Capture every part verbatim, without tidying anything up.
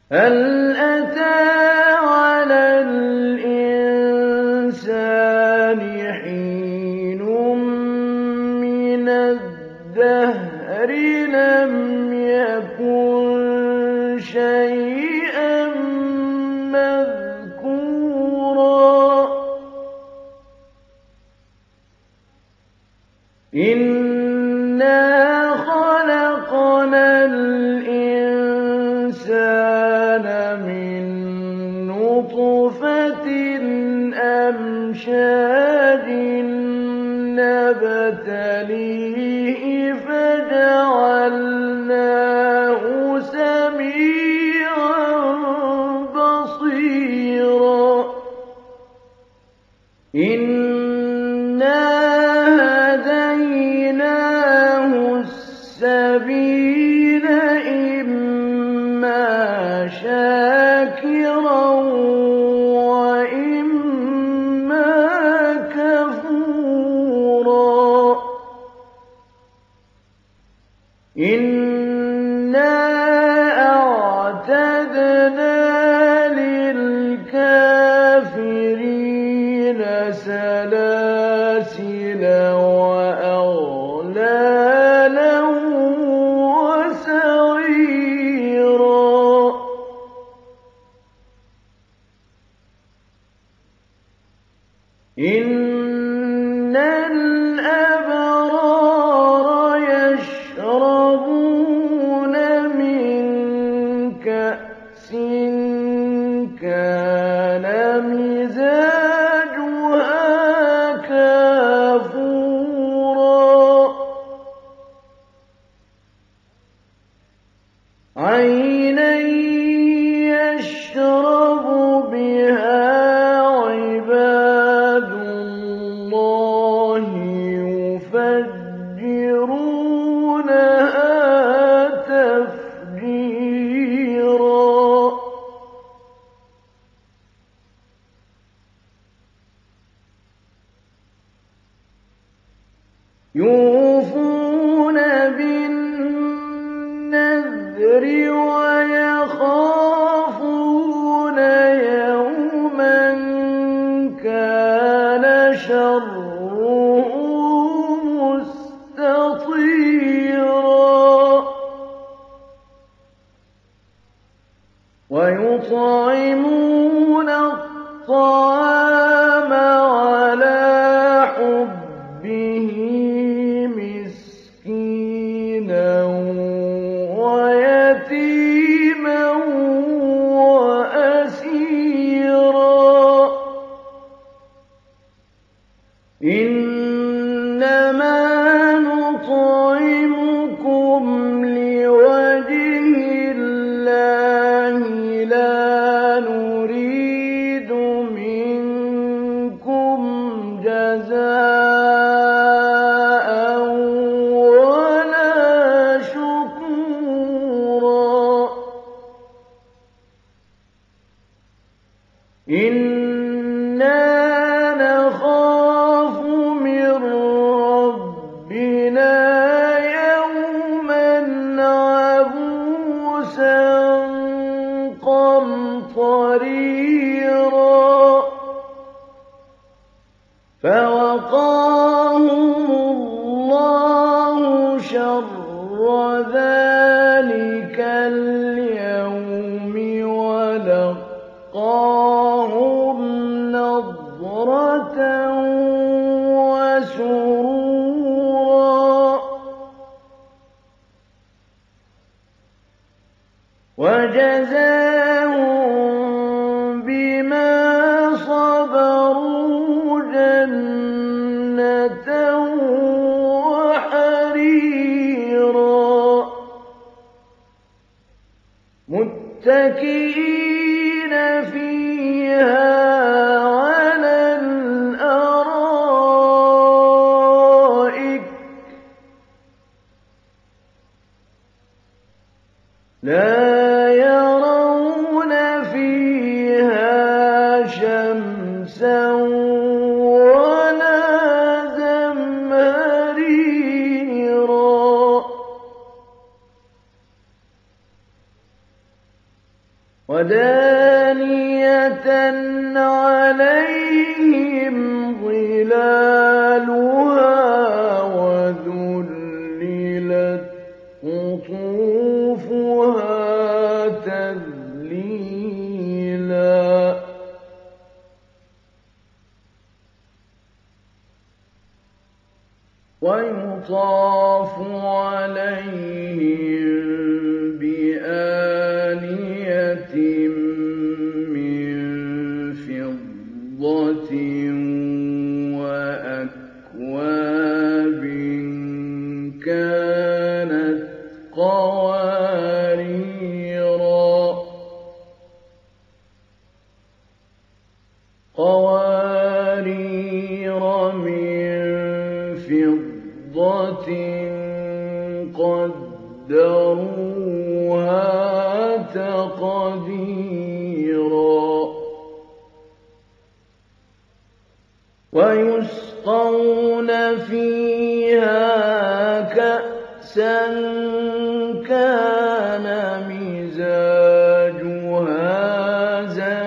هَلْ أَتَىٰ عَلَى الْإِنسَانِ حِينٌ مِّنَ الدَّهْرِ لَمْ يَكُن شَيْئًا مَّذْكُورًا إِنَّا خَلَقْنَا الْإِنسَانَ مِن نُّطْفَةٍ أَمْشَاجٍ نَّبْتَلِيهِ فَجَعَلْنَاهُ سَمِيعًا بَصِيرًا إِنَّا هَدَيْنَاهُ السَّبِيلَ إِمَّا شَاكِرًا وَإِمَّا كَفُورًا إِنَّا أَعْتَدْنَا لِلْكَافِرِينَ سَلَاسِلَ وَأَغْلَالًا وَسَعِيرًا إِنَّ الْأَبْرَارَ يَشْرَبُونَ مِن كَأْسٍ كَانَ مِزَاجُهَا كَافُورًا عَيْنًا يَشْرَبُ بِهَا عِبَادُ اللَّهِ يُفَجِّرُونَهَا تَفْجِيرًا يُوفُونَ بِالنَّذْرِ وَيَخَافُونَ يَوْمًا كَانَ شَرُّهُ مُسْتَطِيرًا وَيُطْعِمُونَ الطَّعَامَ عَلَىٰ حُبِّهِ مِسْكِينًا وَيَتِيمًا وَأَسِيرًا إِنَّمَا نُطْعِمُكُمْ لِوَجْهِ اللَّهِ لَا نُرِيدُ مِنكُمْ جَزَاءً وَلَا شُكُورًا إِنَّا نَخَافُ مِن رَّبِّنَا يَوْمًا عَبُوسًا قَمْطَرِيرًا فَوَقَاهُمُ اللَّهُ شَرَّ ذَٰلِكَ الْيَوْمِ وَلَقَّاهُمْ نَضْرَةً وَسُرُورًا وَجَزَاهُم بِمَا صَبَرُوا جَنَّةً وَحَرِيرًا مُّتَّكِئِينَ فِيهَا عَلَى الْأَرَائِكِ لَا يَرَوْنَ فِيهَا شَمْسًا وَلَا زَمْهَرِيرًا ودانية عليهم ظلالها وذللت قطوفها تذليلا ويطاف عليهم بآنية من فضة وأكواب كانت قواريرا قوارير من فضة قدروها تقديرا ويسقون فيها كأسا كان مزاجها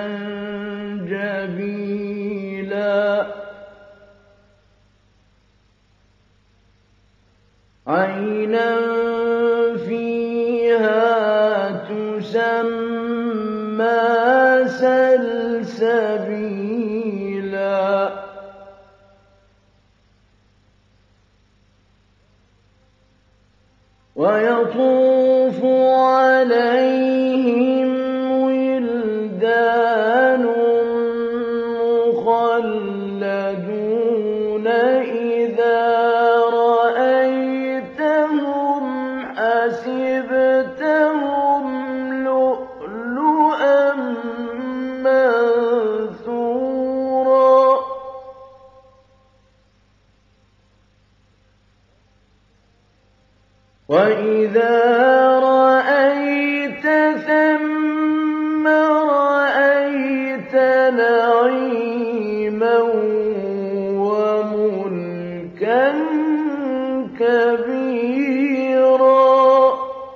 زنجبيلا عينا فيها تسمى سلسبيلا ويطوف عليهم ولدان مخلدون إذا رأيتهم حسبتهم لؤلؤا منثورا وإذا رأيت ثم رأيت نعيما وملكا كبيرا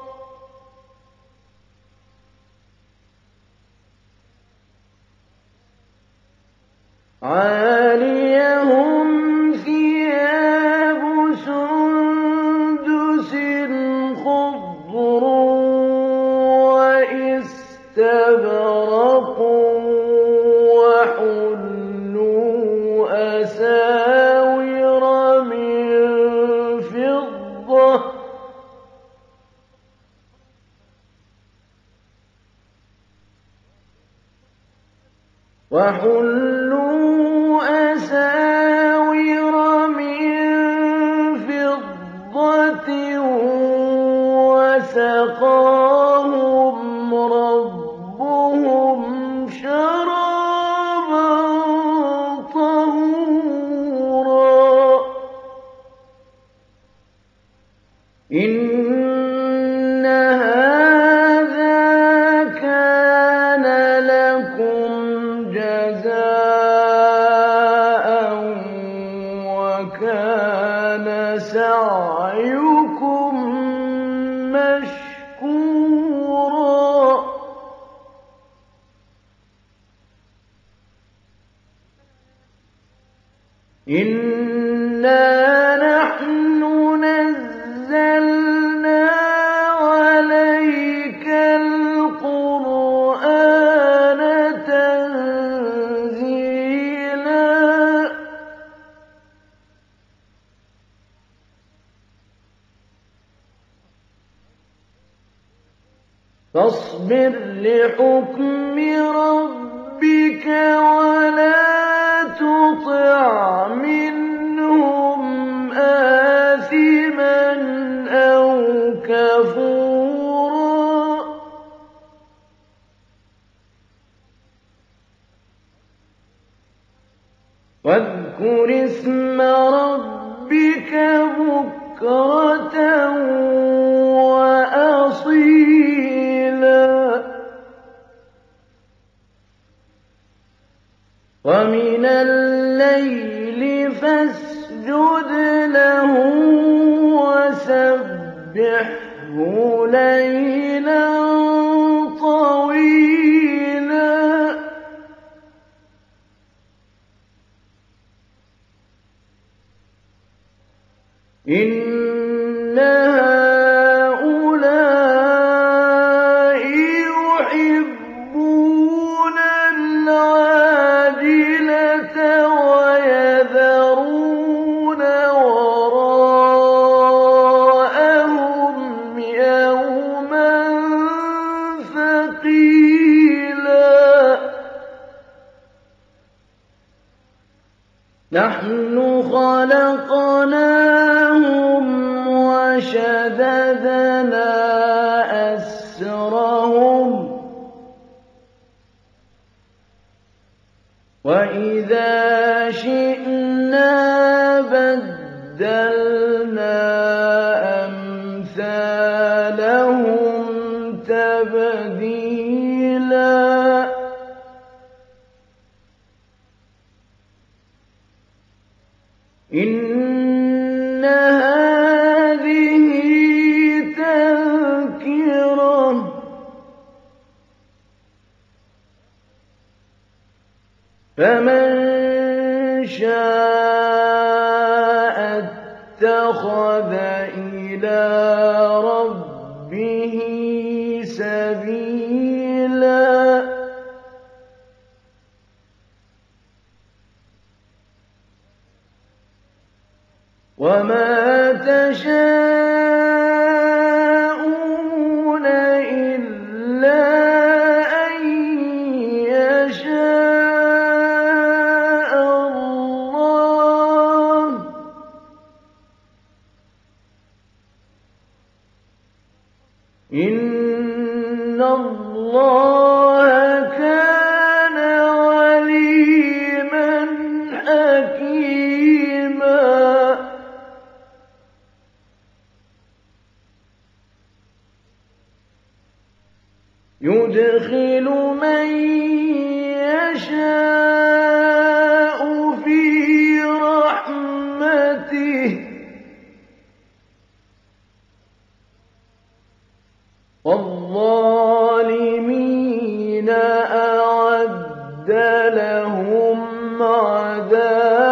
عاليهم ثياب سندس خضر واستبرق وحلوا أساور من فضة وحلوا أساور من فضة وسقاهم ربهم شرابا طهورا إن هذا كان لكم جزاء وكان سعيكم مشكورا إنا نحن نزلنا عليك القرآن تنزيلا فاصبر لحكم ربك ولا تطع منهم آثما أو كفورا واذكر اسم ربك بكرة وأصيلا ومن الليل فاسجد له وسبحه ليلا طويلا إِنَّ هَٰؤُلَاءِ يُحِبُّونَ الْعَاجِلَةَ وَيَذَرُونَ وَرَاءَهُمْ يَوْمًا ثَقِيلًا نَحْنُ خَلَقْنَاهُمْ وَشَدَدْنَا أَسْرَهُمْ ۖ وَإِذَا شِئْنَا بَدَّلْنَا أَمْثَالَهُمْ تَبْدِيلًا إِنَّ هَٰذِهِ تَذْكِرَةٌ ۖ فَمَن شَاءَ اتَّخَذَ إِلَىٰ رَبِّهِ سَبِيلًا وَمَا تَشَاءُونَ إِلَّا أَن يَشَاءَ اللَّهُ ۚ إِنَّ اللَّهَ كَانَ عَلِيمًا حَكِيمًا يُدْخِلُ مَن يَشَاءُ فِي رَحْمَتِهِ ۚ وَالظَّالِمِينَ أَعَدَّ لَهُمْ عَذَابًا